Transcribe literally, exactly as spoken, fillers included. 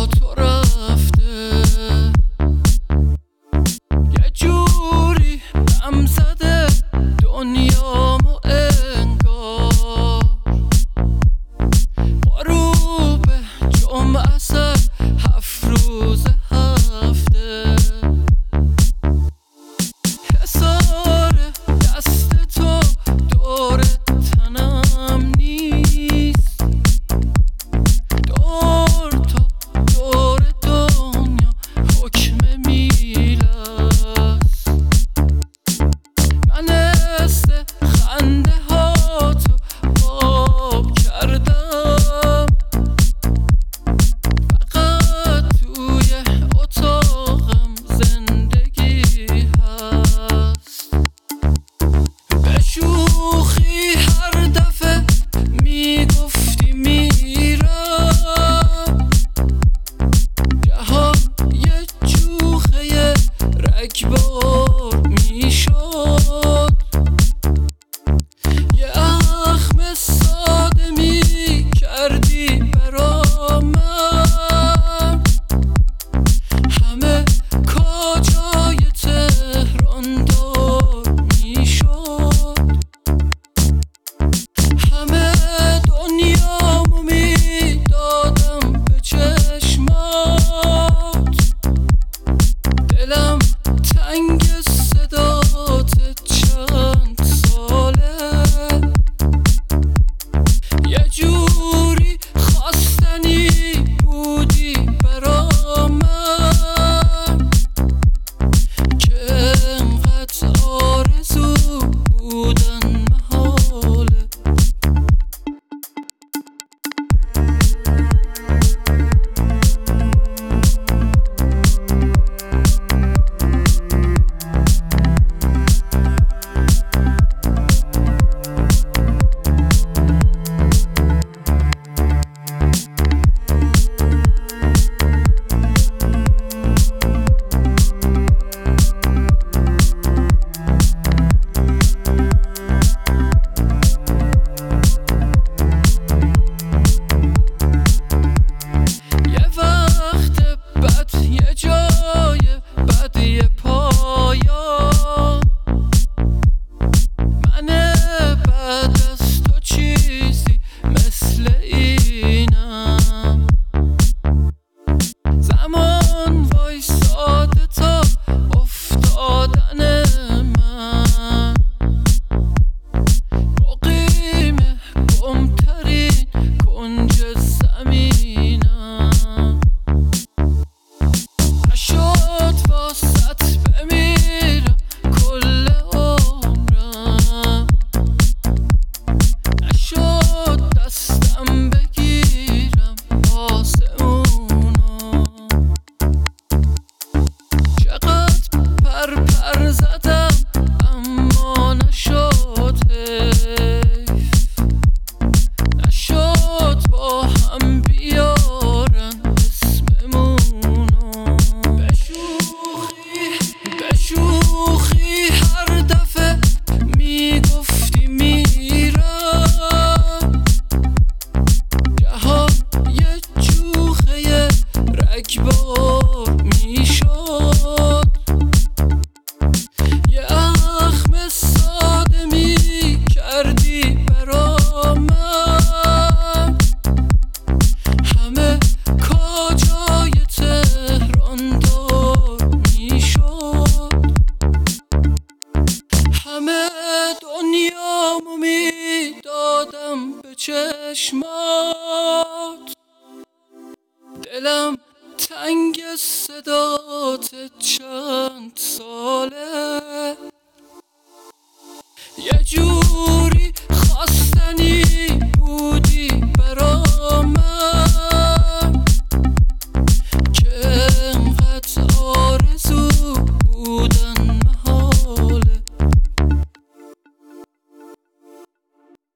با تو رفته، یه جوری غم زده دنیامو انگار. غروب جمعه سر هفت روز هفته، حسار دست تو دور تنم نیست، دور تا دور دنیا حکم میلست. من است خنده ها تو باب کردم، فقط توی اتاقم زندگی هست. به شوخی هر دفعه میگفتی میرم، جهان یه جوخه رگبار میشد. یه اخم ساده میکردی برا من، همه کجای تهران دار میشد. همه دنیامو میدادم به چشمات، دلم تنگ صدات چند ساله، یه جوری خواستنی بودی برا من که انقدر آرزو بودن محاله. یه وقت بد یه جای بد یه پایان، من بعد از تو چیزی مثل اینم. زمان وایساده تا افتادن من، مقیم گمترین کنج زمینم. نشد واسط بمیرم کل عمرم، نشد دستم بگیرم آسمونو. چقدر پر پر زدم اما نشد حیف، نشد با هم بیارن اسممونو. به شوخی به شوخی هر دفعه میگفتی میرم، جهان یه جوخه رگبار میشد. یه اخم ساده میکردی برا من، همه کجای تهران دار میشد. همه دنیامو میدادم به چشمات، دلم تنگ صدات چند ساله، یه جور